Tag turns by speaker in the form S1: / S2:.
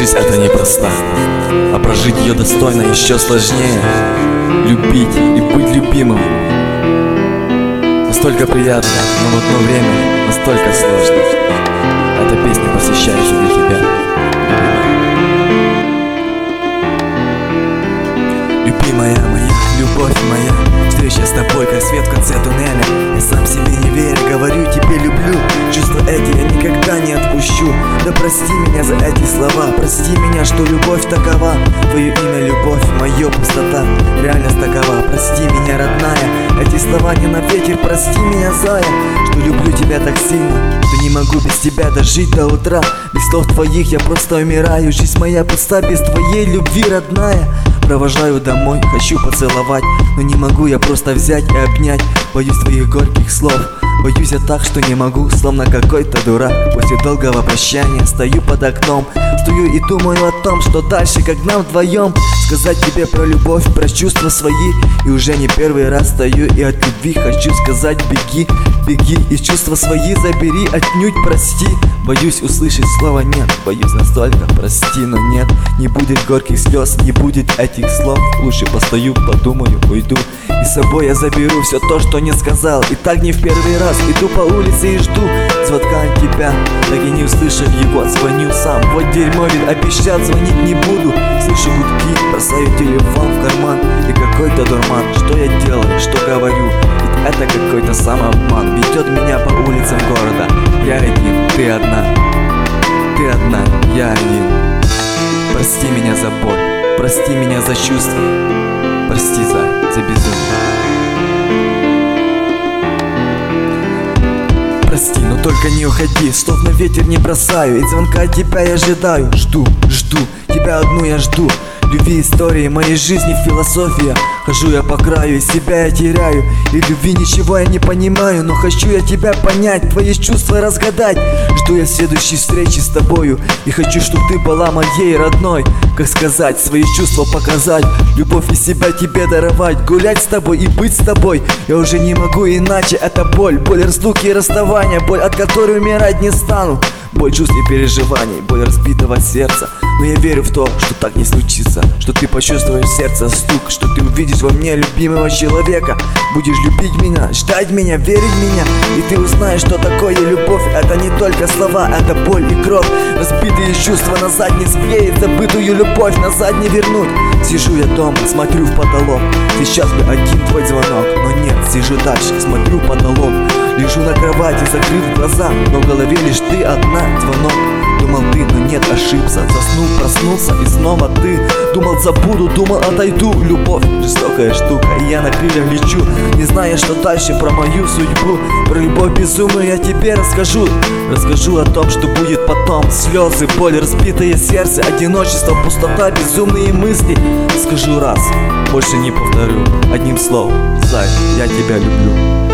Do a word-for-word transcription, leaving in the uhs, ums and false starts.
S1: Жизнь это непроста, а прожить ее достойно еще сложнее. Любить и быть любимым настолько приятно, но в одно время настолько сложно. Эта песня посвящается для тебя. Любимая моя, любовь моя, встреча с тобой, как свет в конце туннеля. Я сам себе не верю, говорю тебе люблю. Чувства эти я никогда не отпущу. Да прости меня за эти слова, прости меня, что любовь такова. Твое имя любовь, мое пустота, реальность такова. Прости меня, родная, эти слова не на ветер. Прости меня, зая, что люблю тебя так сильно, что не могу без тебя дожить до утра. Без слов твоих я просто умираю. Жизнь моя пуста без твоей любви, родная. Провожаю домой, хочу поцеловать, но не могу я просто взять и обнять. Боюсь твоих горьких слов, боюсь я так, что не могу, словно какой-то дурак. После долгого прощания стою под окном, стою и думаю о том, что дальше, как нам вдвоем сказать тебе про любовь, про чувства свои. И уже не первый раз стою и от любви хочу сказать: беги, беги и чувства свои забери, отнюдь прости. Боюсь услышать слово нет, боюсь настолько, прости, но нет. Не будет горьких слез, не будет этих слов. Лучше постою, подумаю, уйду, и с собой я заберу все то, что не сказал. И так не в первый раз иду по улице и жду звонка от тебя, так и не услышав его, звоню сам. Вот дерьмо, ведь обещать звонить не буду. Слышу гудки, бросаю телефон в карман, и какой-то дурман. Что я делаю, что говорю? Ведь это какой-то самообман. Ведет меня по улицам города. Я один, ты одна, ты одна, я один. Прости меня за боль, прости меня за чувства, прости за, за безумие. Прости, но только не уходи, слов на ветер не бросаю, и звонка от тебя я ожидаю. Жду, жду, тебя одну я жду. Любви, истории моей жизни, философия. Хожу я по краю, и себя я теряю. И любви ничего я не понимаю, но хочу я тебя понять, твои чувства разгадать. Жду я следующей встречи с тобою, и хочу, чтобы ты была моей родной. Как сказать, свои чувства показать, любовь и себя тебе даровать. Гулять с тобой и быть с тобой я уже не могу иначе. Это боль, боль разлуки и расставания, боль, от которой умирать не стану. Боль чувств и переживаний, боль разбитого сердца. Но я верю в то, что так не случится, что ты почувствуешь в сердце стук, что ты увидишь во мне любимого человека. Будешь любить меня, ждать меня, верить в меня, и ты узнаешь, что такое любовь. Это не только слова, это боль и кровь. Разбитые чувства назад не склеить, забытую любовь назад не вернуть. Сижу я дома, смотрю в потолок, сейчас бы один твой звонок. Но нет, сижу дальше, смотрю в потолок. Лежу на кровати, закрыв глаза, но в голове лишь ты одна, звонок. Думал ты, но нет, ошибся. Заснул, проснулся и снова ты. Думал забуду, думал отойду. Любовь, жестокая штука, и я на крыльях лечу, не зная, что дальше про мою судьбу. Про любовь безумную я тебе расскажу. Расскажу о том, что будет потом. Слезы, боль, разбитое сердце, одиночество, пустота, безумные мысли. Скажу раз, больше не повторю. Одним словом, зай, я тебя люблю.